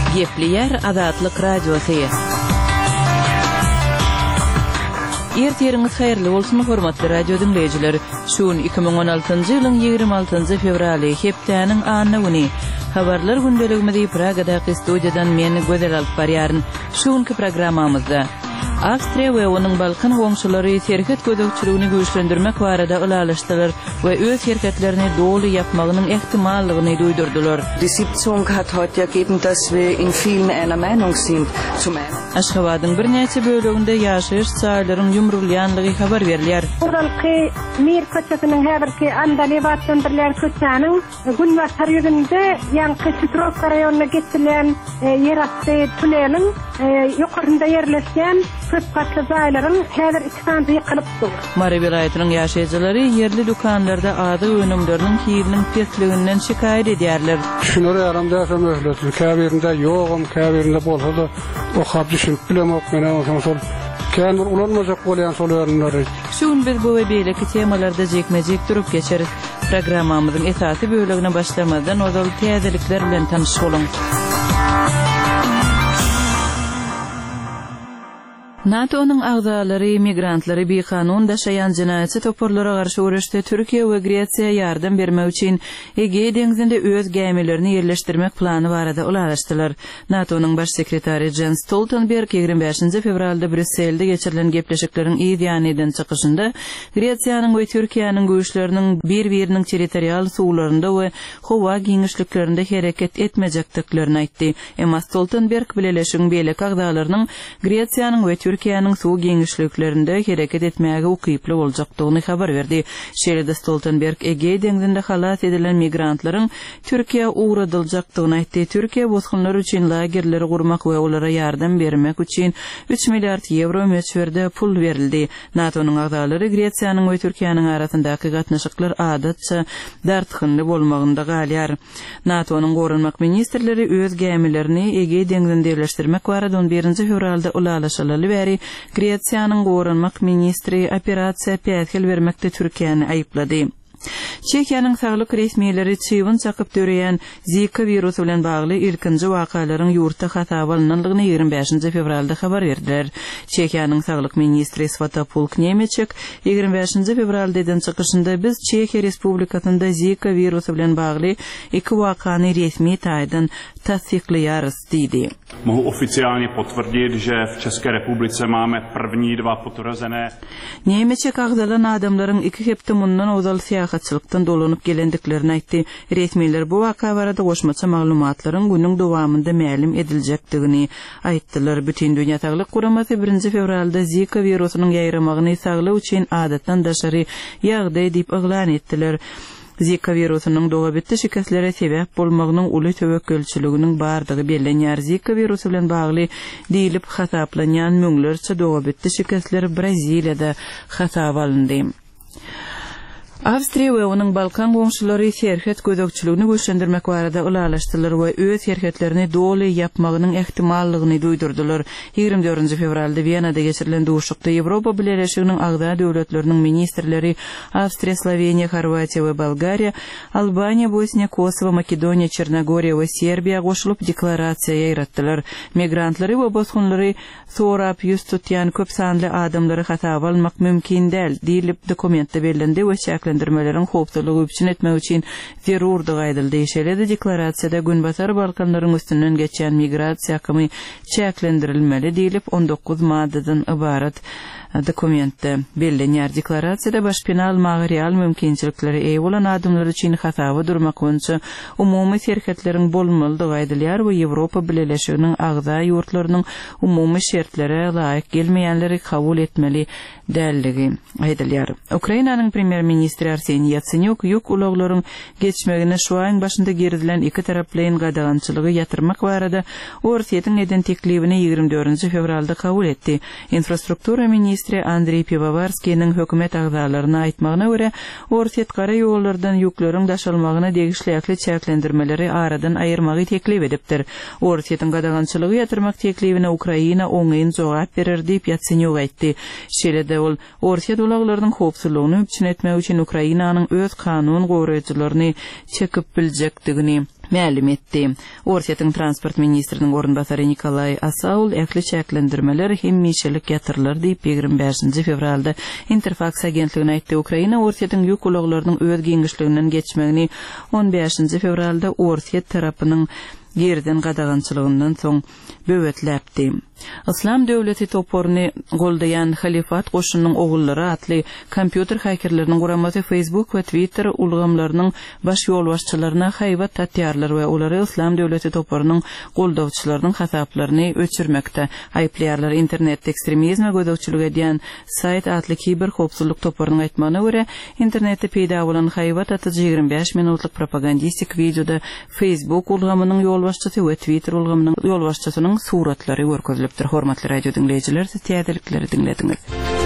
Gepli Azatlyk Radiosu. Ertiriňiz haýyrly bolsun hormatly radio dinleýijiler. Şuun 2016-njy ýylyň 26-njy fevraly hepdäniň anyny güni. Habarlar gündeligimizde Pragadaky studiýadan men gözel alyp barýaryn. Şuunky programmamyzda Awstriýa we onuň Balkan goňşulary serket gödökçiligini güýçlendirmek barada ulalaşdylar we öz şirketlerini doly yapmagynyň ehtimallygyny duýdurdylar. Die Sitzung hat heute ergeben, dass wir in vielen einer Meinung sind. Aşgabatyň bir näçe bölегinde ýaşaýyş çaýlaryň ýumrulýanlygy habar berilýär. Buralky Mir köçesiniň häzirki Andalibat söndürilen köçäniň Gülbahar ýerinde ýanky Sütrok raýonuna geçilen ýerasty tuneliň ýokarynda ýerleşen köp gatly zaýlaryň häzir ikisinde ýykylypdyr. Mary vilayatynyň ýaşaýjylary ýerli dukanlarda ady önümleriniň kirliligiň pesliginden şikaýet edýärler. Şunları yaramda yaşamıyorlar. Kabirinde yoğum, kabirinde bolsa da o hap düşünüp bilemok mene sonra kendir ulanmazak bolyan solarynları. Şuun biz bu we beýleki temalarda jekmejek durup geçeriz. Programmamyzyň esasy bölegine başlamadan ozal täzelikler bilen tanyşyk bolun. NATO'nun agzalary migrantlary bekanun daşayan jinayetçi toporlara garşy uruşda Türkiýe we Gretsiýa ýardam bermek üçin Ege deňizinde öz gämilerini ýerleşdirmek plany barada ulalaşdylar. NATO'nun baş sekretary Jens Stoltenberg 25-nji fevralda Brüsselde geçirilen gepleşikleriň ýanydan çykyşynda Gretsiýanyň we Türkiýanyň güýçleriniň bir-biriniň territorial suwlarynda we howa giňişliklerinde hereket etmejekdiklerini aýtdy. Emma Stoltenberg bileleşiň beýleki agzalarynyň Gretsiýanyň we Türkiýanyň suw giňişliklerinde hereket etmäge ukyply boljakdygyny habar berdi. Şeýle Stoltenberg Ege deňizinde halat edilen migrantlaryň Türkiýe uğradyljakdygyny aýtdy. Türkiýe bosgunlar üçin lagerleri gurmak we olara ýardam bermek üçin 3 milliard euro meçberde pul berildi. NATO'nun agzalary Gretsiýanyň we Türkiýanyň arasyndaky gatnaşyklar adatça dartgynly bolmagynda galýar. NATO'nun gorunmak ministrleri öz gämilerini Ege deňizinde ýerleşdirmek barada 11-nji fevralda ulalaşylaly Gretsiýanyň gorunmak ministri operasiýa pähel bermekde Türkiýany aýyplady. Çekiýanyň saglyk resmiýetleri çyvyn çakyp döreýän Zika virusu bilen bagly ilkinji wakalaryň ýurtda hasaba alynanlygyny 25-nji fevralda habar berdiler. Çekiýanyň saglyk ministri Svatopulk Nemeček 25-nji fevralda eden çykyşynda biz Çekiýa Respublikasynda Zika virusu bilen bagly iki wakany resmi taýdan tasdiqlaýarys diýdi. Mohu oficiálně potvrdit, že v České republice máme první dva potvrzené. Nemeček agzalan adamlaryň iki hepde mundan ozal syýahatçylykdan dolanyp gelendiklerini aýtdy. Resmiler bu waka barada goşmaça maglumatlaryň günüň dowamında ma'lum ediljekdigini aýtdylar. Bütün dünýä saglyk guramasy 1-nji fevralda Zika virusynyň ýaýramagyny saglyk üçin adatdan daşary ýagdaý diýip eglan etdiler. Zika virusynyň doga bitdi şikaslere sebäp bolmagynyň uly töwekkülçiliginiň bardygy bellenýär. Zika virusu bilen bagly diýilip hasaplanýan müňlerçe doga bitdi şikasler Braziliýada hasap alyndy. Awstriýa we onuň Balkan goňşulary serket gödökçiligini güýçlendirmek barada ulalaşdylar we öz serketlerini doly yapmagynyň ehtimallygyny duýdurdylar. 24-nji fevralda Wienada geçirilen duşukda Ýewropa Birleşiginiň agda döwletleriniň ministrleri Awstriýa, Sloveniýa, Horwatiýa we Bolgariýa, Albaniýa, Bosniýa, Kosowa, Makedoniýa, Çernogoriýa we Serbiýa goşulyp deklarasiýa ýaratdylar. Migrantlary we bosgunlary sorap ýüz tutýan köp sanly adamlary hasaba almak mümkin däl diýilip dokumentde bellendi we şäklendirmelerin howpsuzlygy üçin etmek üçin zerurdyg aýdyldy. Şeýle-de deklarasiýada Günbasar Balkanlaryň üstünden geçen migrasiýa hakymy çäklendirilmeli diýilip 19 maddadan ibarat dokumentde bellenýär. Deklarasiýada başpena almagy real mümkinçilikleri eýe bolan adamlar üçin hasaba durmak boýunça umumy serketleriň bolmalydygy aýdylýar we Ýewropa Birleşiginiň agda ýurtlarynyň umumy şertlere laýyk gelmeýänleri kabul etmeli dälligi aýdylýar. Ukrainanyň premier ministri Arseniy Yatsenyuk ýok ulaglaryň geçmegine şu aýyň başynda geridilen iki taraplyň gadagançylygy ýatyrmak barada Orsiýetiň eden teklibini 24-nji fevralda kabul etdi. Infrastruktura ministri Andrei Pivovarskiýiň hökümet agzalaryna aýtmagyna görä, Orsiýet gara ýollardan ýükleriň daşalmagyna degişlikli çäklendirmeleri aradan aýyrmagy teklip edipdir. Orsiýetiň gadagançylygy ýatyrmak teklibine Ukraina oňaýyn jogap berer diýip Yatsenyuk aýtdy. Şeýle-de ol Orsiýet ulaglarynyň howpsuzlygyny üçin etmek üçin Ukrainanyň öz kanun goraýjylaryny çekip biljekdigini ma'lum etdi. Orsiýetiň transport ministriniň orunbasary Nikolay Asaul äkli çäklendirmeler hemmişelik ýatyrlar diýip 25 fevralda Interfax agentligine aýtdy. Ukraina Orsiýetiň ýük ulaglarynyň öz giňişliginden geçmegini 15 fevralda Orsiýet tarapynyň yerden gadagançylygyndan soň böwetläpdi. İslam döwleti toporuny goldayan Halifat goşunynyň ogullary atly kompýuter hakerleriniň guramasy Facebook we Twitter ulgamlarynyň baş ýolbaşçylaryna haýbat tatýarlar we olary İslam döwleti toporunyň goldawçylarynyň hasaplaryny öçürmekde aýplaýarlar. Internetde ekstremizme gödäwçilik edýän sayt atly kiber howpsuzlyk toporunyň aýtmagyna görä, internetde peýda bolan haýbat atyjy 25 minutlyk propagandistik videoda Facebook ulgamynyň ýolbaşçysy we Twitter ulgamynyň ýolbaşçysynyň suratlary görkezilipdir. Hormatly radio dinleýijiler, siz täzelikleri dinlediňiz.